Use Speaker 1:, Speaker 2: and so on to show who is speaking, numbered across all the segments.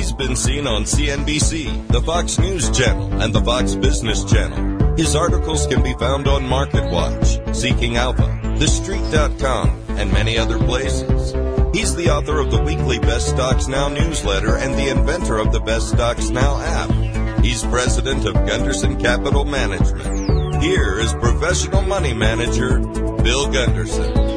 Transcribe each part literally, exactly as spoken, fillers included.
Speaker 1: He's been seen on C N B C, the Fox News Channel, and the Fox Business Channel. His articles can be found on MarketWatch, Seeking Alpha, The Street dot com, and many other places. He's the author of the weekly Best Stocks Now newsletter and the inventor of the Best Stocks Now app. He's president of Gunderson Capital Management. Here is professional money manager, Bill Gunderson.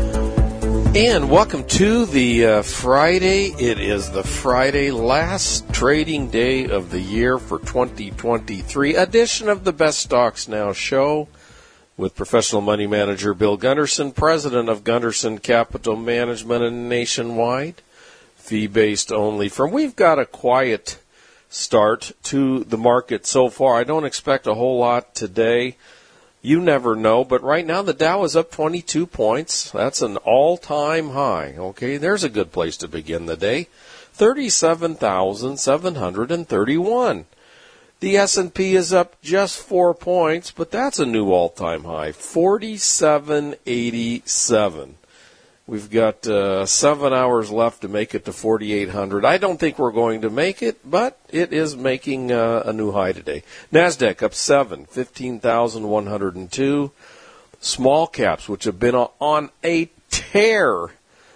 Speaker 2: And welcome to the uh, Friday. It is the Friday last trading day of the year for twenty twenty-three edition of the Best Stocks Now show with professional money manager Bill Gunderson, president of Gunderson Capital Management and Nationwide, fee-based only firm. We've got a quiet start to the market so far. I don't expect a whole lot today. You never know, but right now the Dow is up twenty-two points. That's an all-time high. Okay, there's a good place to begin the day. thirty-seven thousand seven hundred thirty-one. The S and P is up just four points, but that's a new all-time high, forty-seven eighty-seven. We've got uh, seven hours left to make it to forty-eight hundred. I don't think we're going to make it, but it is making uh, a new high today. NASDAQ up seven, fifteen thousand one hundred two. Small caps, which have been on a tear.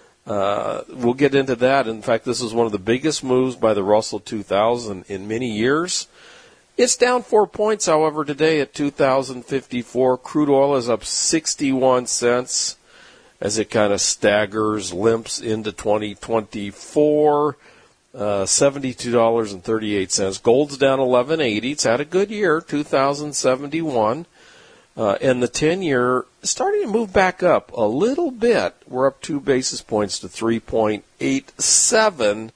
Speaker 2: Uh, we'll get into that. In fact, this is one of the biggest moves by the Russell two thousand in many years. It's down four points, however, today at two thousand fifty-four. Crude oil is up sixty-one cents. As it kind of staggers, limps into twenty twenty-four, uh, seventy-two dollars and thirty-eight cents. Gold's down eleven eighty. It's had a good year, two thousand seventy-one. Uh, and the ten-year is starting to move back up a little bit. We're up two basis points to three point eight seven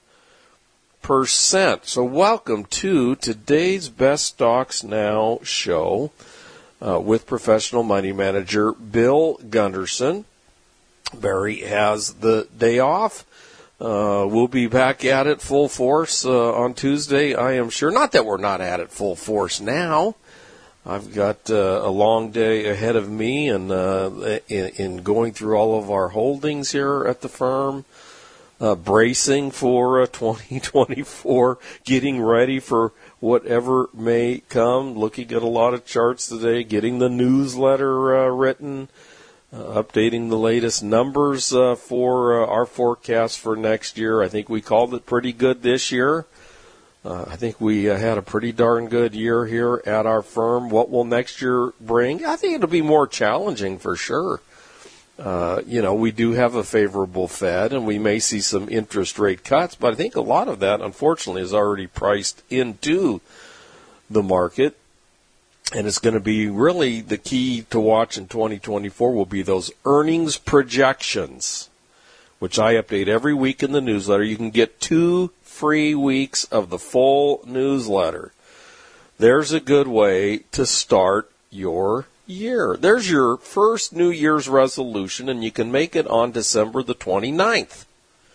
Speaker 2: percent. So welcome to today's Best Stocks Now show uh, with professional money manager Bill Gunderson. Barry has the day off. Uh, we'll be back at it full force uh, on Tuesday, I am sure. Not that we're not at it full force now. I've got uh, a long day ahead of me and uh, in, in going through all of our holdings here at the firm, uh, bracing for uh, twenty twenty-four, getting ready for whatever may come, looking at a lot of charts today, getting the newsletter uh, written, Uh, updating the latest numbers uh, for uh, our forecast for next year. I think we called it pretty good this year. Uh, I think we uh, had a pretty darn good year here at our firm. What will next year bring? I think it'll be more challenging for sure. Uh, you know, we do have a favorable Fed, and we may see some interest rate cuts, but I think a lot of that, unfortunately, is already priced into the market. And it's going to be really the key to watch in twenty twenty-four will be those earnings projections, which I update every week in the newsletter. You can get two free weeks of the full newsletter. There's a good way to start your year. There's your first New Year's resolution, and you can make it on December the twenty-ninth.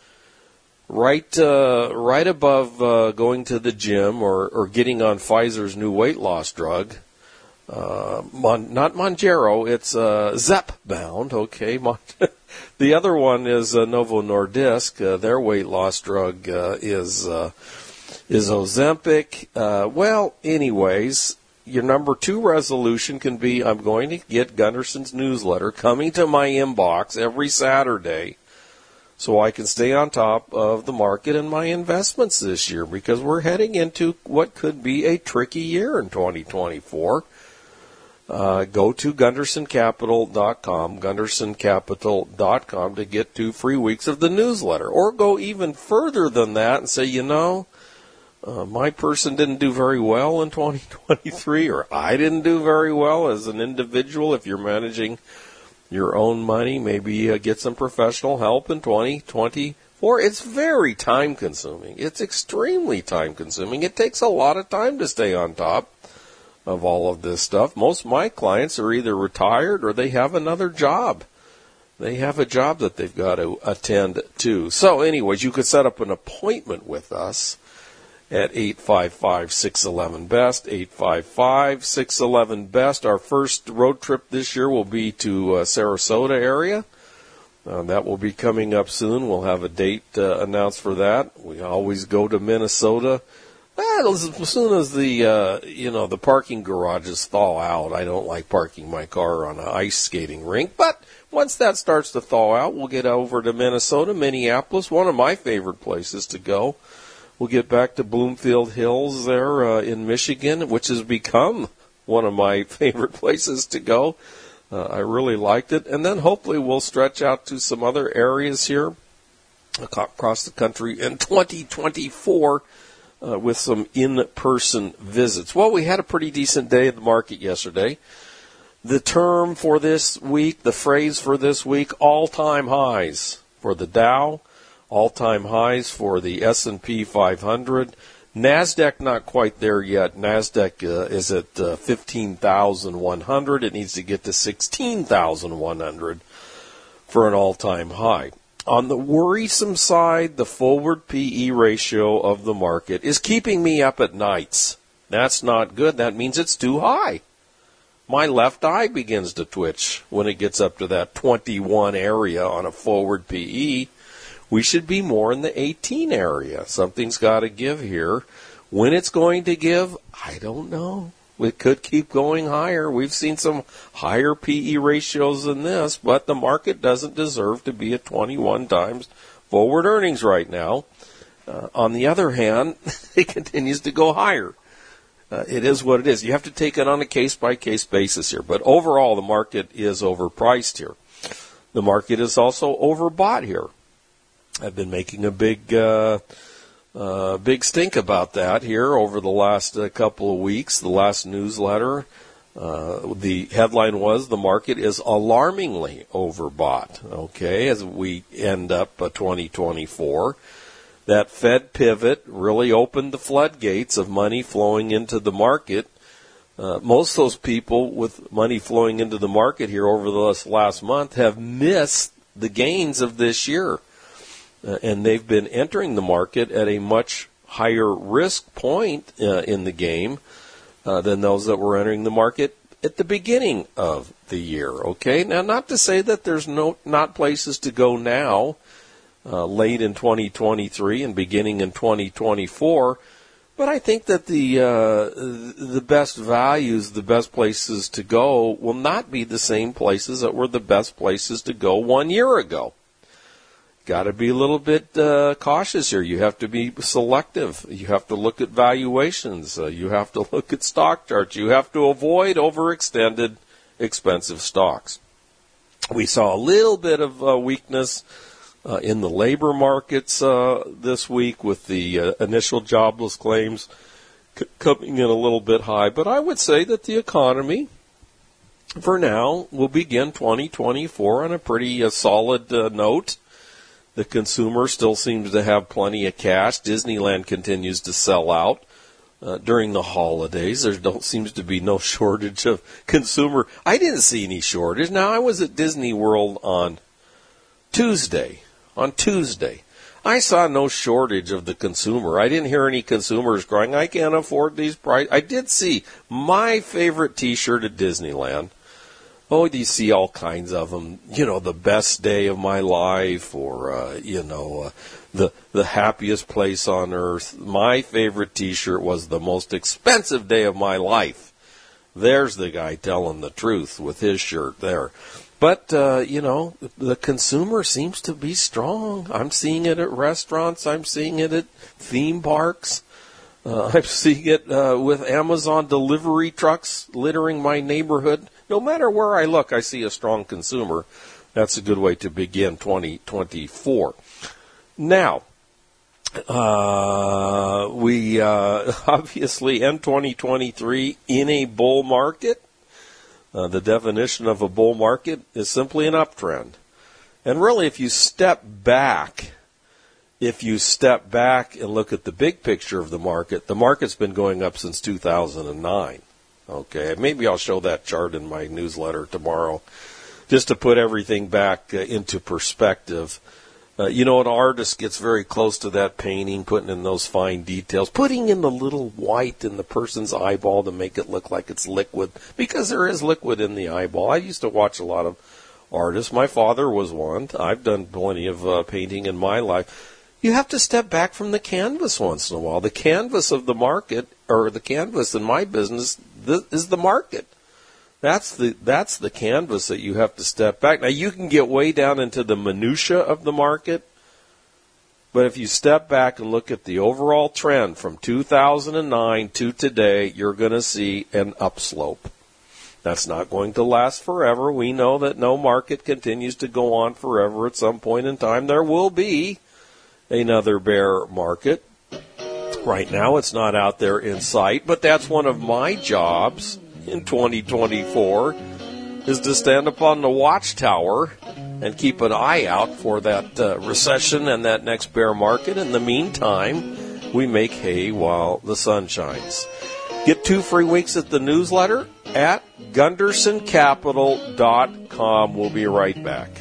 Speaker 2: Right, uh, right above uh, going to the gym or, or getting on Pfizer's new weight loss drug. Uh, Mon, not Mounjaro, it's uh, Zepbound, okay. Mon- the other one is uh, Novo Nordisk. Uh, their weight loss drug uh, is uh, is Ozempic. Uh, well, anyways, your number two resolution can be, I'm going to get Gunderson's newsletter coming to my inbox every Saturday so I can stay on top of the market and my investments this year, because we're heading into what could be a tricky year in twenty twenty-four. Uh, go to Gunderson Capital dot com, Gunderson Capital dot com to get two free weeks of the newsletter. Or go even further than that and say, you know, uh, my person didn't do very well in twenty twenty-three, or I didn't do very well as an individual. If you're managing your own money, maybe uh, get some professional help in twenty twenty-four. It's very time-consuming. It's extremely time-consuming. It takes a lot of time to stay on top of all of this stuff. Most of my clients are either retired or they have another job. They have a job that they've got to attend to. So anyways, you could set up an appointment with us at eight five five, six one one, B E S T, eight five five, six one one, B E S T. Our first road trip this year will be to uh, Sarasota area. Uh, that will be coming up soon. We'll have a date uh, announced for that. We always go to Minnesota. Well, as soon as the uh, you know the parking garages thaw out, I don't like parking my car on an ice skating rink. But once that starts to thaw out, we'll get over to Minnesota, Minneapolis, one of my favorite places to go. We'll get back to Bloomfield Hills there uh, in Michigan, which has become one of my favorite places to go. Uh, I really liked it. And then hopefully we'll stretch out to some other areas here across the country in twenty twenty-four uh, with some in-person visits. Well, we had a pretty decent day in the market yesterday. The term for this week, the phrase for this week, all-time highs for the Dow, all-time highs for the S and P five hundred. NASDAQ not quite there yet. NASDAQ uh, is at uh, fifteen thousand one hundred. It needs to get to sixteen thousand one hundred for an all-time high. On the worrisome side, the forward P E ratio of the market is keeping me up at nights. That's not good. That means it's too high. My left eye begins to twitch when it gets up to that twenty-one area on a forward P E. We should be more in the eighteen area. Something's got to give here. When it's going to give, I don't know. It could keep going higher. We've seen some higher P E ratios than this, but the market doesn't deserve to be at twenty-one times forward earnings right now. Uh, on the other hand, it continues to go higher. Uh, it is what it is. You have to take it on a case-by-case basis here. But overall, the market is overpriced here. The market is also overbought here. I've been making a big, uh, uh, big stink about that here over the last uh, couple of weeks. The last newsletter, uh, the headline was the market is alarmingly overbought. Okay, as we end up uh, twenty twenty-four, that Fed pivot really opened the floodgates of money flowing into the market. Uh, most of those people with money flowing into the market here over this last month have missed the gains of this year. Uh, and they've been entering the market at a much higher risk point uh, in the game uh, than those that were entering the market at the beginning of the year. Okay, now not to say that there's no not places to go now, uh, late in twenty twenty-three and beginning in twenty twenty-four, but I think that the uh, the best values, the best places to go, will not be the same places that were the best places to go one year ago. Got to be a little bit uh, cautious here. You have to be selective. You have to look at valuations. Uh, you have to look at stock charts. You have to avoid overextended, expensive stocks. We saw a little bit of uh, weakness uh, in the labor markets uh, this week with the uh, initial jobless claims c- coming in a little bit high. But I would say that the economy, for now, will begin twenty twenty-four on a pretty uh, solid uh, note. The consumer still seems to have plenty of cash. Disneyland continues to sell out uh, during the holidays. There don't seems to be no shortage of consumer. I didn't see any shortage. Now, I was at Disney World on Tuesday. On Tuesday, I saw no shortage of the consumer. I didn't hear any consumers crying, I can't afford these prices. I did see my favorite T-shirt at Disneyland. Oh, you see all kinds of them, you know, the best day of my life or, uh, you know, uh, the the happiest place on earth. My favorite T-shirt was the most expensive day of my life. There's the guy telling the truth with his shirt there. But, uh, you know, the consumer seems to be strong. I'm seeing it at restaurants. I'm seeing it at theme parks. Uh, I'm seeing it uh, with Amazon delivery trucks littering my neighborhood. No matter where I look, I see a strong consumer. That's a good way to begin twenty twenty-four. Now, uh, we uh, obviously end twenty twenty-three in a bull market. Uh, the definition of a bull market is simply an uptrend. And really, if you step back, if you step back and look at the big picture of the market, the market's been going up since two thousand nine. Okay, maybe I'll show that chart in my newsletter tomorrow, just to put everything back uh, into perspective. Uh, you know, an artist gets very close to that painting, putting in those fine details, putting in the little white in the person's eyeball to make it look like it's liquid, because there is liquid in the eyeball. I used to watch a lot of artist. My father was one. I've done plenty of uh, painting in my life. You have to step back from the canvas once in a while. The canvas of the market, or the canvas in my business, th- is the market. That's the that's the canvas that you have to step back. Now, you can get way down into the minutia of the market, but if you step back and look at the overall trend from two thousand nine to today, you're going to see an upslope. That's not going to last forever. We know that no market continues to go on forever. At some point in time, there will be another bear market. Right now, it's not out there in sight, but that's one of my jobs in twenty twenty-four, is to stand upon the watchtower and keep an eye out for that uh, recession and that next bear market. In the meantime, we make hay while the sun shines. Get two free weeks at the newsletter at gunderson capital dot com. We'll be right back.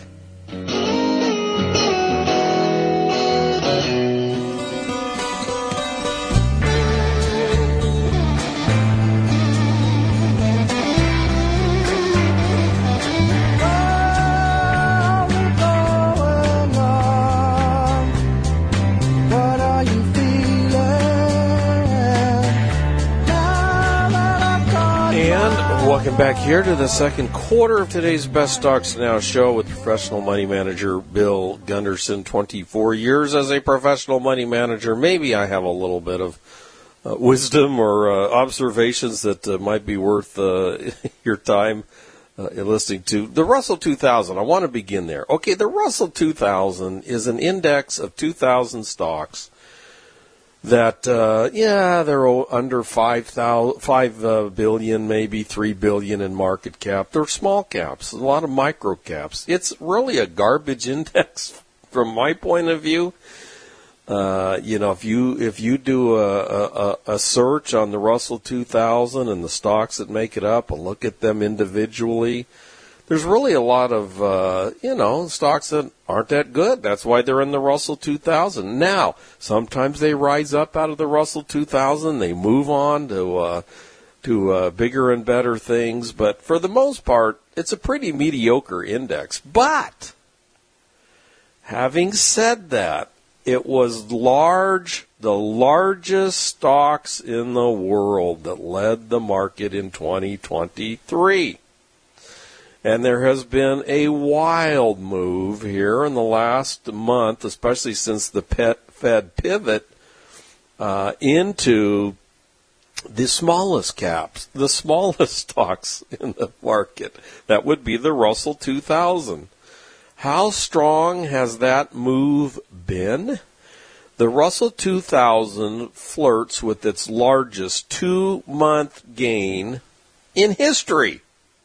Speaker 2: Welcome back here to the second quarter of today's Best Stocks Now show with professional money manager Bill Gunderson. twenty-four years as a professional money manager. Maybe I have a little bit of uh, wisdom or uh, observations that uh, might be worth uh, your time uh, listening to. The Russell two thousand, I want to begin there. Okay, the Russell two thousand is an index of two thousand stocks that, uh, yeah, they're under five thousand, five uh, billion, maybe three billion in market cap. They're small caps, a lot of micro caps. It's really a garbage index from my point of view. Uh, you know, if you if you do a, a, a search on the Russell two thousand and the stocks that make it up and look at them individually, there's really a lot of, uh, you know, stocks that aren't that good. That's why they're in the Russell two thousand. Now, sometimes they rise up out of the Russell two thousand. They move on to uh, to uh, bigger and better things. But for the most part, it's a pretty mediocre index. But having said that, it was large, the largest stocks in the world that led the market in twenty twenty-three. And there has been a wild move here in the last month, especially since the Fed pivot uh, into the smallest caps, the smallest stocks in the market. That would be the Russell two thousand. How strong has that move been? The Russell two thousand flirts with its largest two-month gain in history.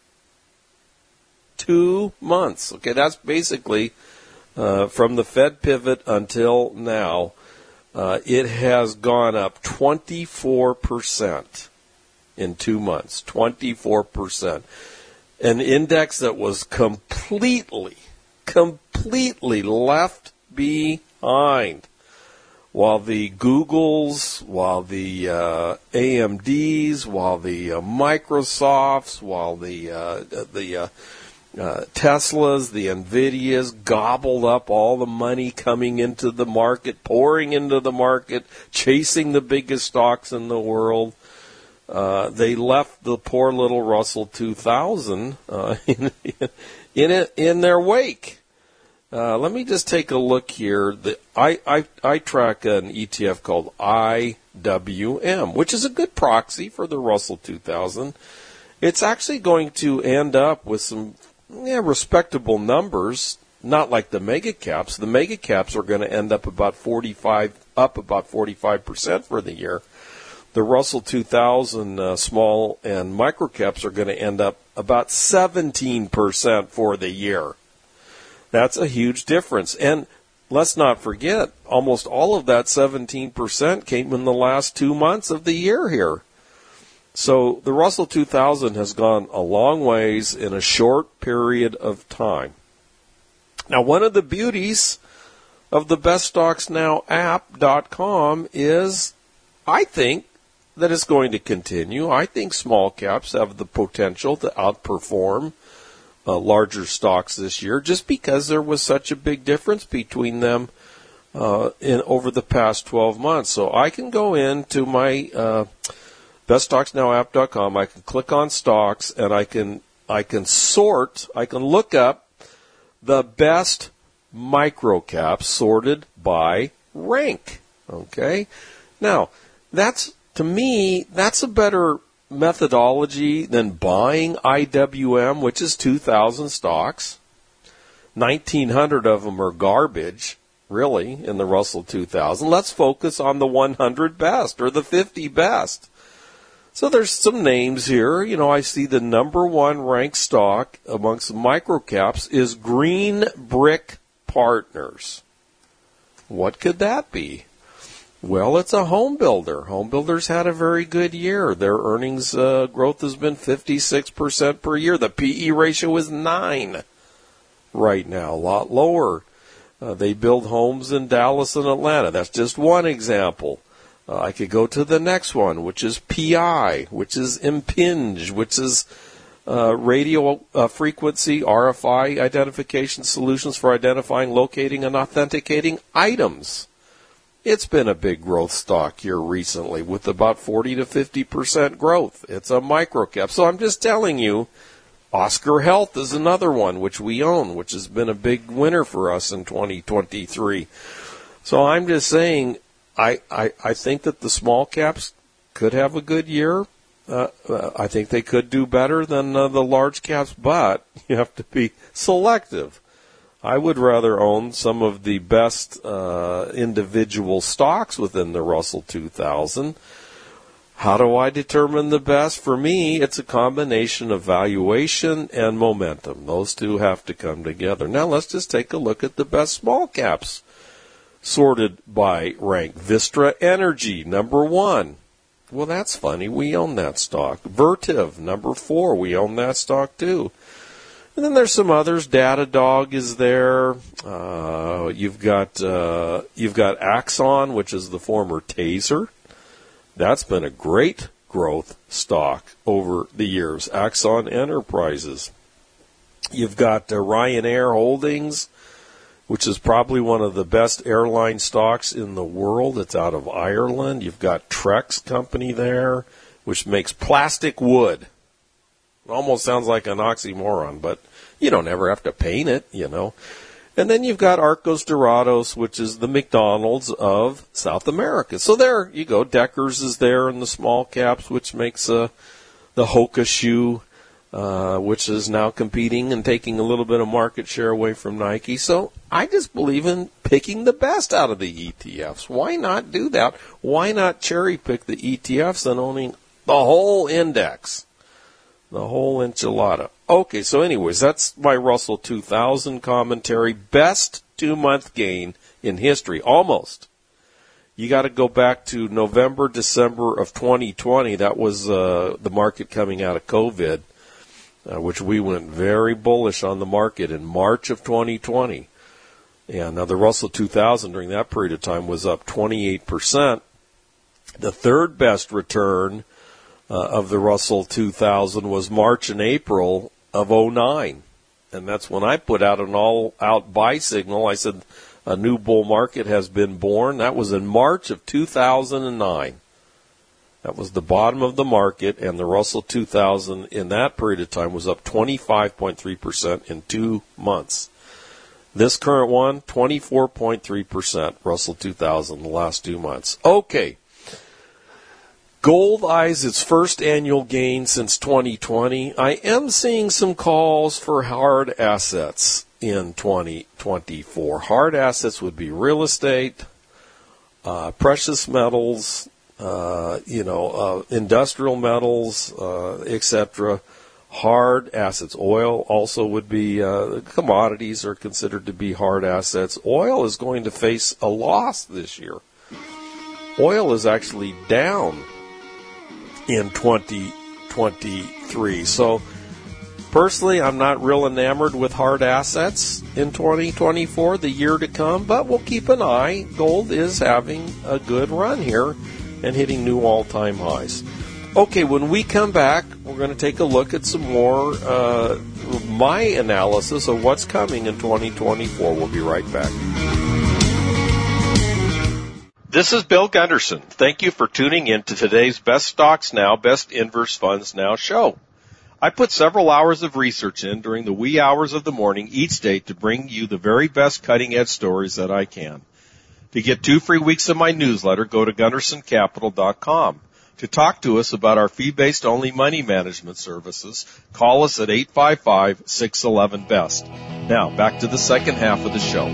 Speaker 2: Two months. Okay, that's basically uh, from the Fed pivot until now. Uh, it has gone up twenty-four percent in two months. twenty-four percent. An index that was completely, completely left behind. While the Googles, while the uh, A M Ds, while the uh, Microsofts, while the uh, the uh, Uh, Teslas, the Nvidias gobbled up all the money coming into the market, pouring into the market, chasing the biggest stocks in the world. Uh, they left the poor little Russell two thousand uh, in in, it, in their wake. Uh, let me just take a look here. The, I, I I track an E T F called I W M, which is a good proxy for the Russell two thousand. It's actually going to end up with some Yeah, respectable numbers, not like the mega caps. The mega caps are going to end up about forty-five, up about forty-five percent for the year. The Russell two thousand uh, small and micro caps are going to end up about seventeen percent for the year. That's a huge difference. And let's not forget, almost all of that seventeen percent came in the last two months of the year here. So the Russell two thousand has gone a long ways in a short period of time. Now, one of the beauties of the best stocks now app dot com is, I think, that it's going to continue. I think small caps have the potential to outperform uh, larger stocks this year, just because there was such a big difference between them uh, in over the past twelve months. So I can go into my uh, best stocks now app dot com. I can click on stocks, and I can I can sort. I can look up the best micro caps sorted by rank. Okay, now that's to me that's a better methodology than buying I W M, which is two thousand stocks. nineteen hundred of them are garbage, really, in the Russell two thousand. Let's focus on the one hundred best or the fifty best. So there's some names here. You know, I see the number one ranked stock amongst the microcaps is Green Brick Partners. What could that be? Well, it's a home builder. Home builders had a very good year. Their earnings uh, growth has been fifty-six percent per year. The P E ratio is nine right now, a lot lower. Uh, they build homes in Dallas and Atlanta. That's just one example. Uh, I could go to the next one, which is P I, which is Impinj, which is uh, radio uh, frequency R F I identification solutions for identifying, locating, and authenticating items. It's been a big growth stock here recently with about forty to fifty percent growth. It's a microcap. So I'm just telling you, Oscar Health is another one which we own, which has been a big winner for us in twenty twenty-three. So I'm just saying, I, I, I think that the small caps could have a good year. Uh, uh, I think they could do better than uh, the large caps, but you have to be selective. I would rather own some of the best uh, individual stocks within the Russell two thousand. How do I determine the best? For me, it's a combination of valuation and momentum. Those two have to come together. Now let's just take a look at the best small caps sorted by rank. Vistra Energy, number one. Well, that's funny. We own that stock. Vertiv, number four. We own that stock too. And then there's some others. Datadog is there. Uh, you've got uh, you've got Axon, which is the former Taser. That's been a great growth stock over the years. Axon Enterprises. You've got uh, Ryanair Holdings, which is probably one of the best airline stocks in the world. It's out of Ireland. You've got Trex Company there, which makes plastic wood. It almost sounds like an oxymoron, but you don't ever have to paint it, you know. And then you've got Arcos Dorados, which is the McDonald's of South America. So there you go. Deckers is there in the small caps, which makes uh, the Hoka shoe, uh, which is now competing and taking a little bit of market share away from Nike. So I just believe in picking the best out of the E T Fs. Why not do that? Why not cherry pick the E T Fs and owning the whole index? The whole enchilada. Okay, so anyways, that's my Russell two thousand commentary. Best two-month gain in history, almost. You got to go back to November, December of twenty twenty. That was uh, the market coming out of COVID, uh, which we went very bullish on the market in March of twenty twenty. And uh, the Russell two thousand during that period of time was up twenty-eight percent. The third best return Uh, of the Russell two thousand was March and April of oh nine. And that's when I put out an all-out buy signal. I said a new bull market has been born. That was in March of two thousand nine. That was the bottom of the market, and the Russell two thousand in that period of time was up twenty-five point three percent in two months. This current one, twenty-four point three percent, Russell two thousand in the last two months. Okay. Gold eyes its first annual gain since twenty twenty. I am seeing some calls for hard assets in twenty twenty-four. Hard assets would be real estate, uh, precious metals, uh, you know, uh, industrial metals, uh, et cetera. Hard assets. Oil also would be, uh, commodities are considered to be hard assets. Oil is going to face a loss this year. Oil is actually down in twenty twenty-three. So personally, I'm not real enamored with hard assets in twenty twenty-four, the year to come, but we'll keep an eye. Gold is having a good run here and hitting new all-time highs. Okay, when we come back, we're going to take a look at some more uh, my analysis of what's coming in twenty twenty-four. We'll be right back. This is Bill Gunderson. Thank you for tuning in to today's Best Stocks Now, Best Inverse Funds Now show. I put several hours of research in during the wee hours of the morning each day to bring you the very best cutting-edge stories that I can. To get two free weeks of my newsletter, go to gunderson capital dot com. To talk to us about our fee-based only money management services, call us at eight five five, six one one, B E S T. Now, back to the second half of the show.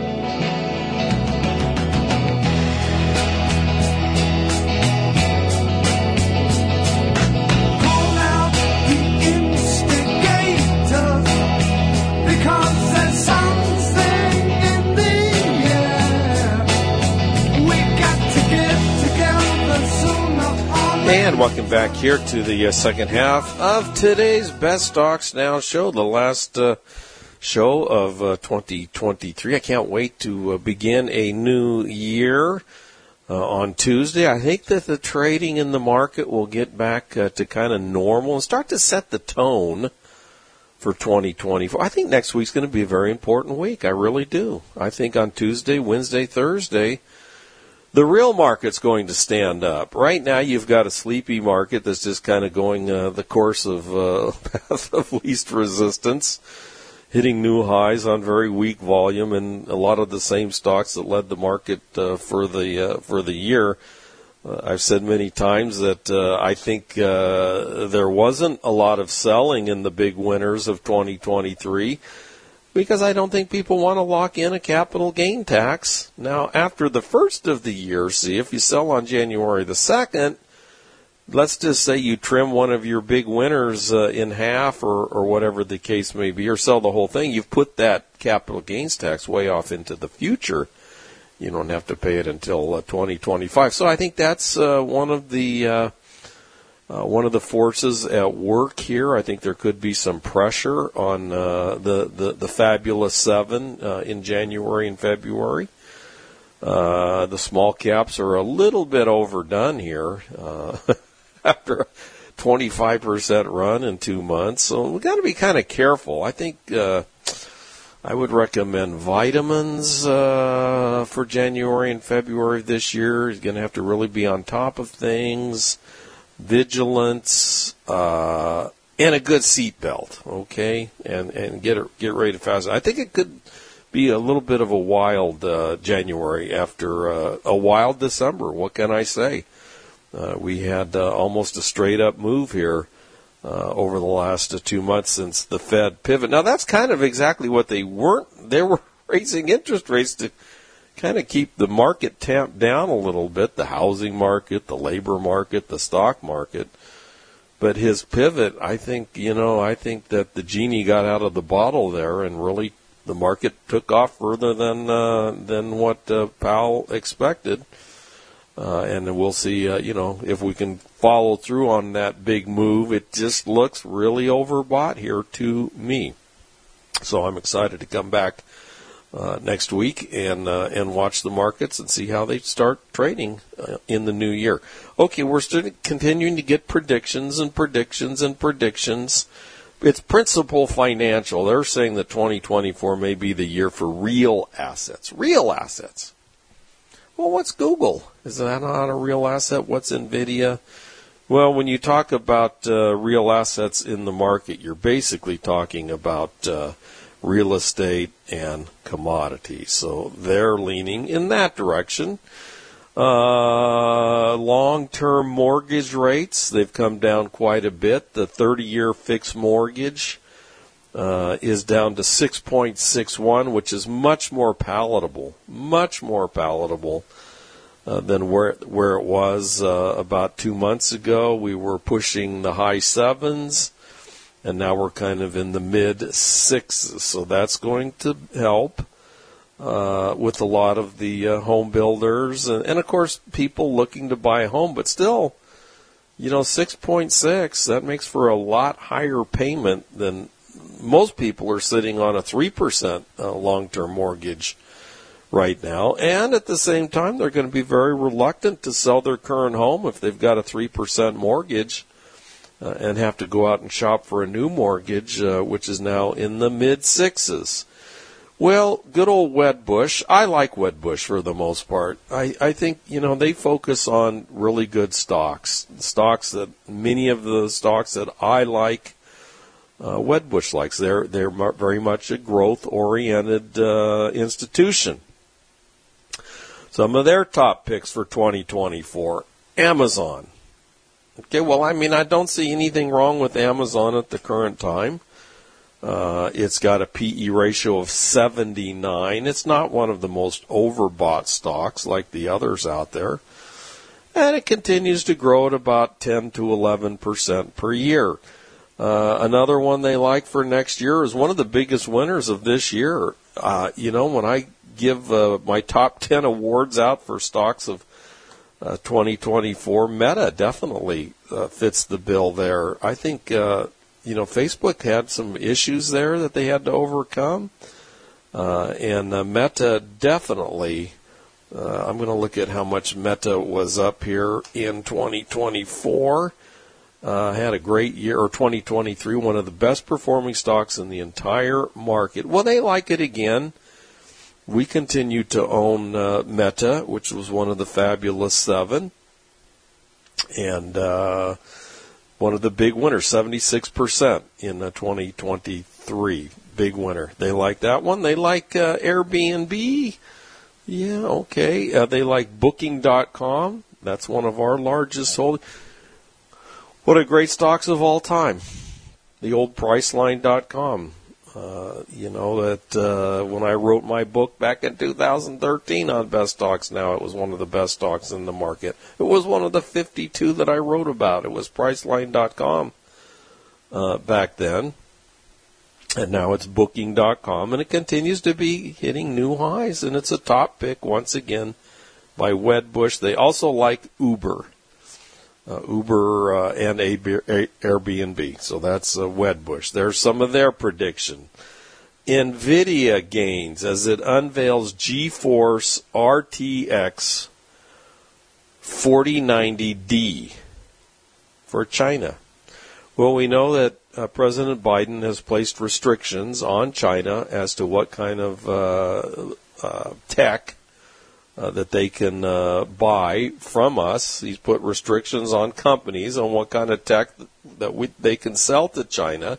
Speaker 2: And welcome back here to the uh, second half of today's Best Stocks Now show, the last uh, show of uh, twenty twenty-three. I can't wait to uh, begin a new year uh, on Tuesday. I think that the trading in the market will get back uh, to kind of normal and start to set the tone for twenty twenty-four. I think next week's going to be a very important week. I really do. I think on Tuesday, Wednesday, Thursday, the real market's going to stand up. Right now, you've got a sleepy market that's just kind of going uh, the course of uh, path of least resistance, hitting new highs on very weak volume, and a lot of the same stocks that led the market uh, for the uh, for the year. Uh, I've said many times that uh, I think uh, there wasn't a lot of selling in the big winners of twenty twenty-three. Because I don't think people want to lock in a capital gain tax. Now, after the first of the year, see, if you sell on January the second, let's just say you trim one of your big winners uh, in half or, or whatever the case may be, or sell the whole thing, you've put that capital gains tax way off into the future. You don't have to pay it until uh, twenty twenty-five. So I think that's uh, one of the... Uh, Uh, one of the forces at work here. I think there could be some pressure on uh, the, the, the fabulous seven uh, in January and February. Uh, the small caps are a little bit overdone here uh, after a twenty-five percent run in two months. So we've got to be kind of careful. I think uh, I would recommend vitamins uh, for January and February of this year. You're going to have to really be on top of things. Vigilance, uh, and a good seatbelt, okay, and and get it, get ready to fast. I think it could be a little bit of a wild uh, January after uh, a wild December. What can I say? Uh, we had uh, almost a straight up move here uh, over the last uh, two months since the Fed pivot. Now that's kind of exactly what they weren't. They were raising interest rates to kind of keep the market tamped down a little bit, the housing market, the labor market, the stock market. But his pivot, I think, you know, I think that the genie got out of the bottle there, and really the market took off further than uh, than what uh, Powell expected. Uh, and we'll see, uh, you know, if we can follow through on that big move. It just looks really overbought here to me. So I'm excited to come back Uh, next week and uh, and watch the markets and see how they start trading uh, in the new year. Okay, we're still continuing to get predictions and predictions and predictions. It's Principal Financial. They're saying that twenty twenty-four may be the year for real assets. Real assets. Well, what's Google? Is that not a real asset? What's NVIDIA? Well, when you talk about uh, real assets in the market, you're basically talking about uh, real estate and commodities. So they're leaning in that direction. Uh, long-term mortgage rates, they've come down quite a bit. The thirty-year fixed mortgage uh, is down to six point six one, which is much more palatable, much more palatable uh, than where, where it was uh, about two months ago. We were pushing the high sevens. And now we're kind of in the mid-sixes, so that's going to help uh, with a lot of the uh, home builders. And, and, of course, people looking to buy a home. But still, you know, six point six, that makes for a lot higher payment than most people are sitting on a three percent uh, long-term mortgage right now. And at the same time, they're going to be very reluctant to sell their current home if they've got a three percent mortgage. uh, and have to go out and shop for a new mortgage, uh, which is now in the mid sixes. Well, good old Wedbush. I like Wedbush for the most part. I, I think, you know, they focus on really good stocks. Stocks that, many of the stocks that I like, uh, Wedbush likes. They're, they're very much a growth-oriented uh, institution. Some of their top picks for twenty twenty-four, Amazon. Okay, well, I mean, I don't see anything wrong with Amazon at the current time. Uh, it's got a P E ratio of seventy-nine. It's not one of the most overbought stocks like the others out there. And it continues to grow at about ten to eleven percent per year. Uh, another one they like for next year is one of the biggest winners of this year. Uh, you know, when I give uh, my top ten awards out for stocks of uh, twenty twenty-four, Meta definitely uh, fits the bill there. I think... Uh, You know, Facebook had some issues there that they had to overcome. Uh, and uh, Meta definitely, uh, I'm going to look at how much Meta was up here in twenty twenty-four. Uh, had a great year, or twenty twenty-three, one of the best performing stocks in the entire market. Well, they like it again. We continue to own uh, Meta, which was one of the fabulous seven. And, uh, one of the big winners, seventy-six percent in uh, twenty twenty-three. Big winner. They like that one. They like uh, Airbnb. Yeah, okay. Uh, they like Booking dot com. That's one of our largest holdings. What a great stocks of all time. The old Priceline dot com. Uh, you know, that uh, when I wrote my book back in two thousand thirteen on Best Stocks Now, it was one of the best stocks in the market. It was one of the fifty-two that I wrote about. It was Priceline dot com uh, back then. And now it's Booking dot com, and it continues to be hitting new highs, and it's a top pick once again by Wedbush. They also like Uber. Uh, Uber uh, and Airbnb. So that's uh, Wedbush. There's some of their prediction. NVIDIA gains as it unveils GeForce R T X forty ninety D for China. Well, we know that uh, President Biden has placed restrictions on China as to what kind of uh, uh, tech Uh, that they can uh, buy from us. He's put restrictions on companies on what kind of tech that we, they can sell to China.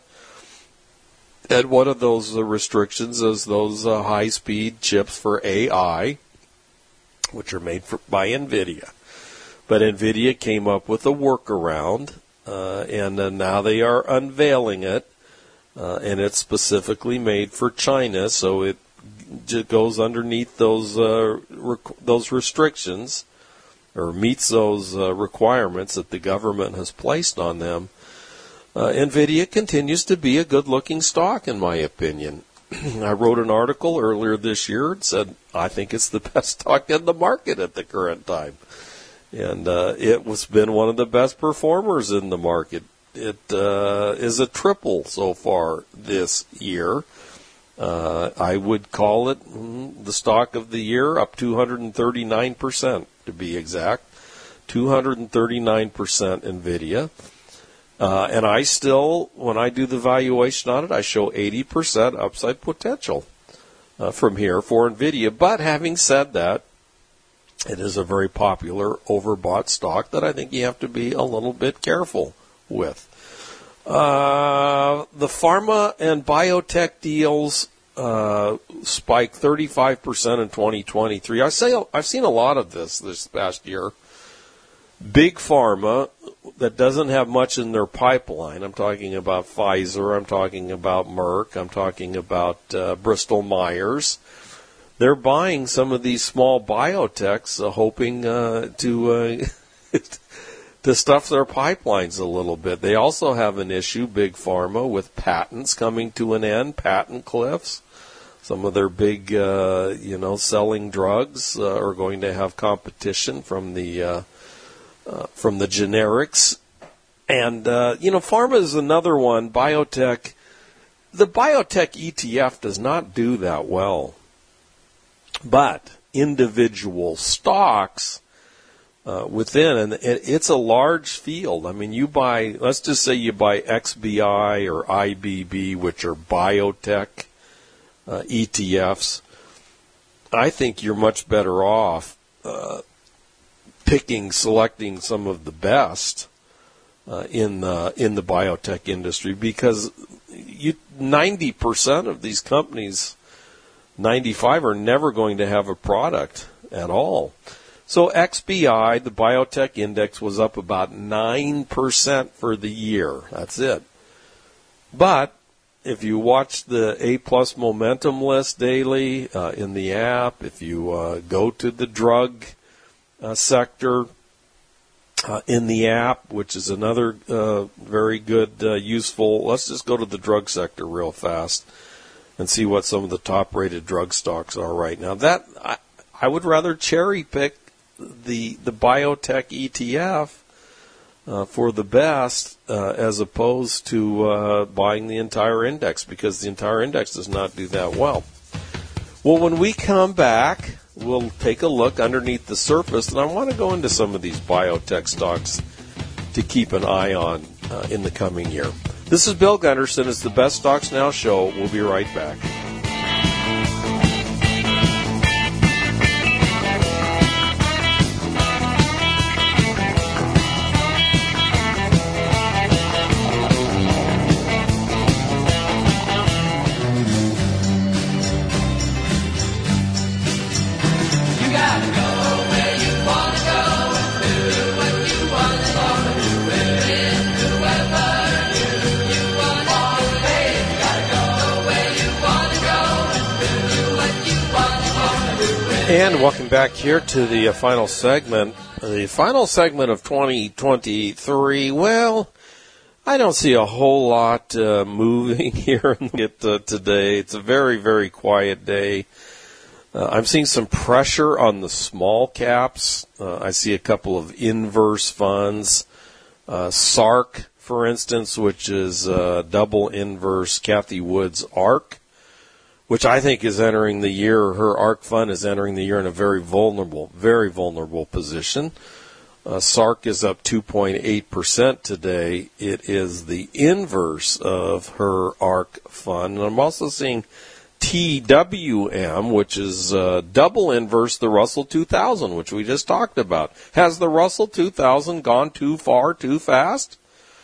Speaker 2: And one of those uh, restrictions is those uh, high-speed chips for A I, which are made for, by NVIDIA. But NVIDIA came up with a workaround, uh, and uh, now they are unveiling it, uh, and it's specifically made for China, so it goes underneath those uh, rec- those restrictions, or meets those uh, requirements that the government has placed on them. Uh, NVIDIA continues to be a good-looking stock, in my opinion. I wrote an article earlier this year and said I think it's the best stock in the market at the current time, and uh, it was been one of the best performers in the market. It uh, is a triple so far this year. Uh, I would call it mm, the stock of the year, up two hundred thirty-nine percent to be exact. two hundred thirty-nine percent NVIDIA. Uh, and I still, when I do the valuation on it, I show eighty percent upside potential uh, from here for NVIDIA. But having said that, it is a very popular overbought stock that I think you have to be a little bit careful with. Uh, the pharma and biotech deals uh, spiked thirty-five percent in twenty twenty-three. I say I've seen a lot of this this past year. Big pharma that doesn't have much in their pipeline. I'm talking about Pfizer. I'm talking about Merck. I'm talking about uh, Bristol Myers. They're buying some of these small biotechs, uh, hoping uh, to. Uh, to stuff their pipelines a little bit. They also have an issue, Big Pharma, with patents coming to an end, patent cliffs. Some of their big, uh, you know, selling drugs uh, are going to have competition from the uh, uh, from the generics. And, uh, you know, pharma is another one, biotech. The biotech E T F does not do that well. But individual stocks uh, within, and it, it's a large field. I mean, you buy, let's just say you buy X B I or I B B, which are biotech uh, E T Fs. I think you're much better off uh, picking, selecting some of the best uh, in the in the biotech industry, because you ninety percent of these companies, ninety-five, are never going to have a product at all. So X B I, the biotech index, was up about nine percent for the year. That's it. But if you watch the A-plus momentum list daily uh, in the app, if you uh, go to the drug uh, sector uh, in the app, which is another uh, very good, uh, useful, let's just go to the drug sector real fast and see what some of the top-rated drug stocks are right now. That I, I would rather cherry-pick the the biotech E T F uh, for the best uh, as opposed to uh, buying the entire index, because the entire index does not do that well. Well, when we come back, we'll take a look underneath the surface, and I want to go into some of these biotech stocks to keep an eye on uh, in the coming year. This is Bill Gunderson. It's the Best Stocks Now show. We'll be right back. And welcome back here to the uh, final segment. The final segment of twenty twenty-three, well, I don't see a whole lot uh, moving here in it, uh, today. It's a very, very quiet day. Uh, I'm seeing some pressure on the small caps. Uh, I see a couple of inverse funds. Uh, S A R C, for instance, which is uh, double inverse Cathie Wood's ARC, which I think is entering the year, her ARC fund is entering the year in a very vulnerable, very vulnerable position. Uh, S A R C is up two point eight percent today. It is the inverse of her ARC fund. And I'm also seeing T W M, which is uh, double inverse the Russell two thousand, which we just talked about. Has the Russell two thousand gone too far, too fast?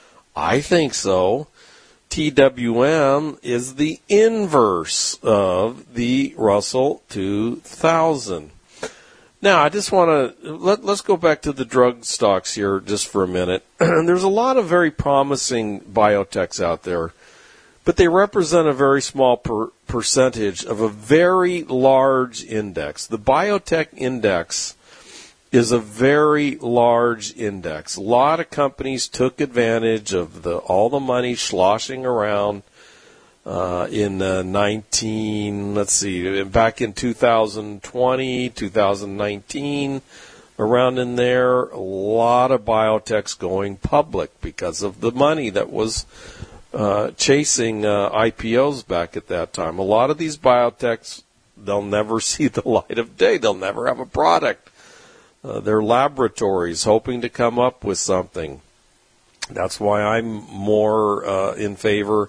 Speaker 2: I think so. T W M is the inverse of the Russell two thousand. Now, I just want to, let, let's go back to the drug stocks here just for a minute. There's a lot of very promising biotechs out there, but they represent a very small per, percentage of a very large index. The biotech index is a very large index. A lot of companies took advantage of the all the money sloshing around uh, in uh, nineteen. Let's see, back in two thousand twenty, two thousand nineteen, around in there. A lot of biotechs going public because of the money that was uh, chasing uh, I P Os back at that time. A lot of these biotechs, they'll never see the light of day. They'll never have a product. Uh, they're laboratories hoping to come up with something. That's why I'm more uh, in favor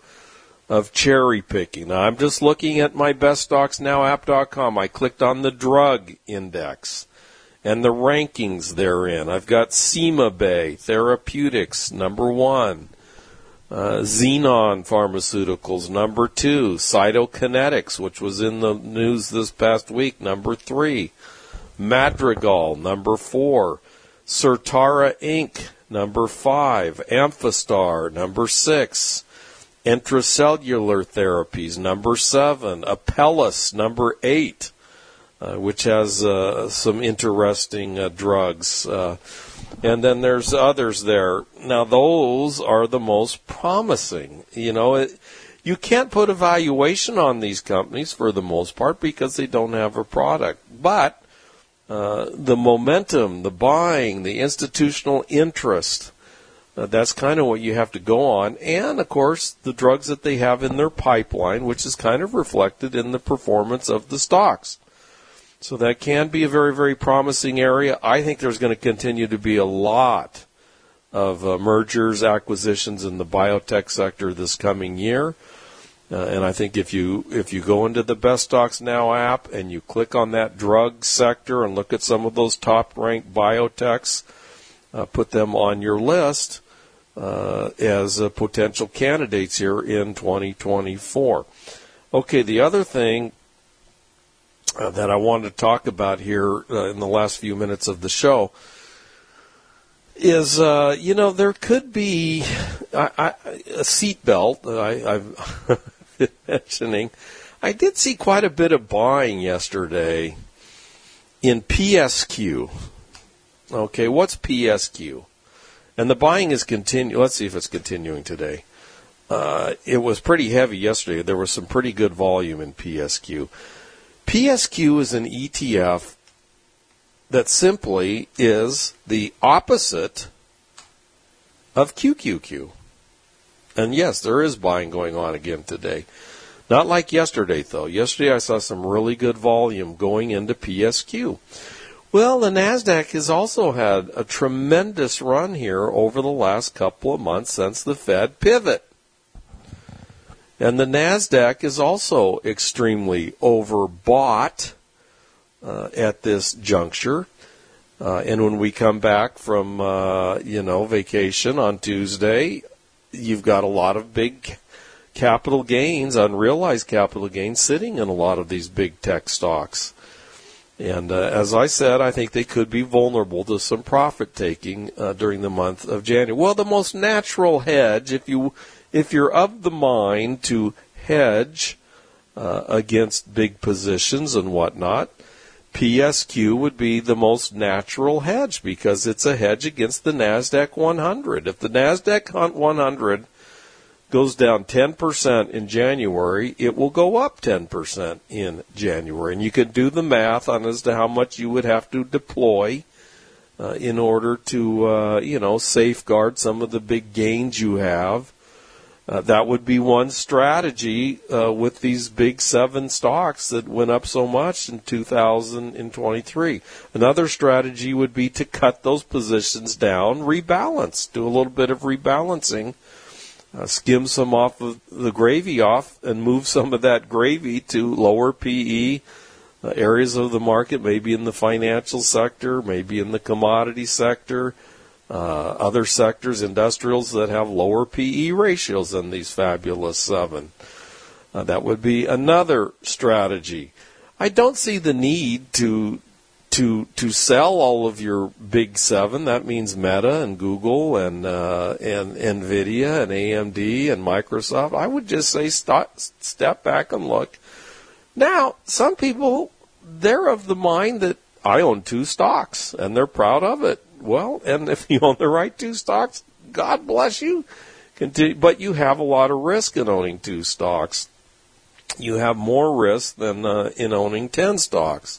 Speaker 2: of cherry picking. Now, I'm just looking at my best stocks now app dot com. I clicked on the drug index and the rankings therein. I've got CymaBay Therapeutics, number one. Uh, Xenon Pharmaceuticals, number two. Cytokinetics, which was in the news this past week, number three. Madrigal, number four. Certara Incorporated, number five. Amphastar, number six. Intracellular Therapies, number seven. Apellis, number eight, uh, which has uh, some interesting uh, drugs. Uh, and then there's others there. Now, those are the most promising. You know, it, you can't put a valuation on these companies for the most part because they don't have a product. But Uh, the momentum, the buying, the institutional interest, uh, that's kind of what you have to go on. And, of course, the drugs that they have in their pipeline, which is kind of reflected in the performance of the stocks. So that can be a very, very promising area. I think there's going to continue to be a lot of uh, mergers, acquisitions in the biotech sector this coming year. Uh, and I think if you if you go into the Best Stocks Now app and you click on that drug sector and look at some of those top-ranked biotechs, uh, put them on your list uh, as uh, potential candidates here in twenty twenty-four. Okay, the other thing uh, that I wanted to talk about here uh, in the last few minutes of the show is, uh, you know, there could be I, I, a seatbelt that I, I've been mentioning. I did see quite a bit of buying yesterday in P S Q. Okay, what's P S Q? And the buying is continu. Let's see if it's continuing today. Uh, it was pretty heavy yesterday. There was some pretty good volume in P S Q. P S Q is an E T F that simply is the opposite of Q Q Q. And yes, there is buying going on again today. Not like yesterday, though. Yesterday I saw some really good volume going into P S Q. Well, the NASDAQ has also had a tremendous run here over the last couple of months since the Fed pivot. And the NASDAQ is also extremely overbought uh, at this juncture. Uh, and when we come back from, uh, you know, vacation on Tuesday, you've got a lot of big capital gains, unrealized capital gains, sitting in a lot of these big tech stocks. And uh, as I said, I think they could be vulnerable to some profit taking uh, during the month of January. Well, the most natural hedge, if you if you're of the mind to hedge uh, against big positions and whatnot, P S Q would be the most natural hedge because it's a hedge against the NASDAQ one hundred. If the NASDAQ one hundred goes down ten percent in January, it will go up ten percent in January. And you can do the math on as to how much you would have to deploy uh, in order to, uh, you know, safeguard some of the big gains you have. Uh, that would be one strategy uh, with these big seven stocks that went up so much in two thousand twenty-three. Another strategy would be to cut those positions down, rebalance, do a little bit of rebalancing, uh, skim some off of the gravy off, and move some of that gravy to lower P E uh, areas of the market, maybe in the financial sector, maybe in the commodity sector. Uh, other sectors, industrials that have lower P E ratios than these fabulous seven. Uh, that would be another strategy. I don't see the need to to to sell all of your big seven. That means Meta and Google and uh, and Nvidia and A M D and Microsoft. I would just say st- step back and look. Now, some people, they're of the mind that I own two stocks and they're proud of it. Well, and if you own the right two stocks, God bless you. Continue, but you have a lot of risk in owning two stocks. You have more risk than uh, in owning ten stocks.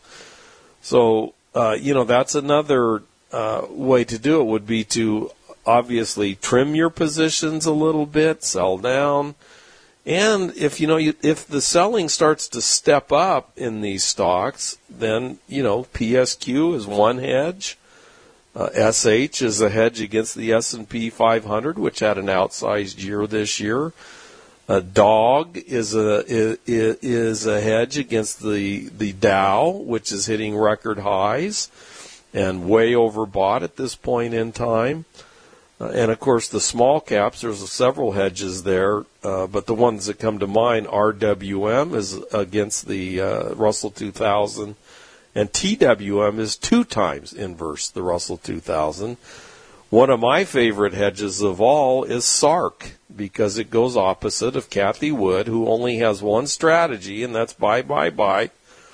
Speaker 2: So, uh, you know, that's another uh, way to do it would be to obviously trim your positions a little bit, sell down. And if, you know, you, if the selling starts to step up in these stocks, then, you know, P S Q is one hedge. Uh, S H is a hedge against the S and P five hundred, which had an outsized year this year. Uh, D O G is a is, is a hedge against the the Dow, which is hitting record highs and way overbought at this point in time. Uh, and of course, the small caps, there's several hedges there, uh, but the ones that come to mind, R W M is against the uh, Russell two thousand. And T W M is two times inverse the Russell two thousand. One of my favorite hedges of all is S A R K because it goes opposite of Cathie Wood, who only has one strategy, and that's buy, buy, buy,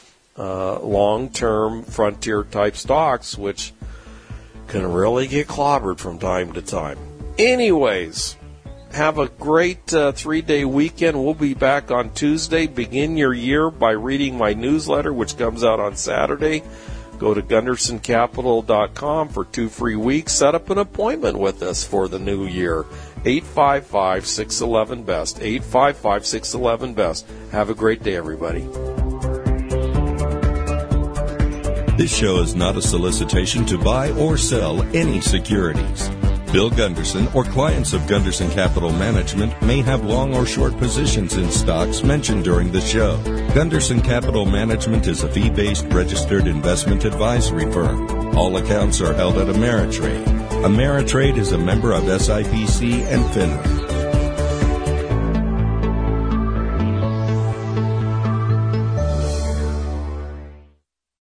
Speaker 2: uh, long-term frontier-type stocks, which can really get clobbered from time to time. Anyways, have a great uh, three-day weekend. We'll be back on Tuesday. Begin your year by reading my newsletter, which comes out on Saturday. Go to Gunderson Capital dot com for two free weeks. Set up an appointment with us for the new year. eight five five, six one one, B E S T. eight five five, six one one, B E S T. Have a great day, everybody.
Speaker 1: This show is not a solicitation to buy or sell any securities. Bill Gunderson or clients of Gunderson Capital Management may have long or short positions in stocks mentioned during the show. Gunderson Capital Management is a fee-based registered investment advisory firm. All accounts are held at Ameritrade. Ameritrade is a member of S I P C and FINRA.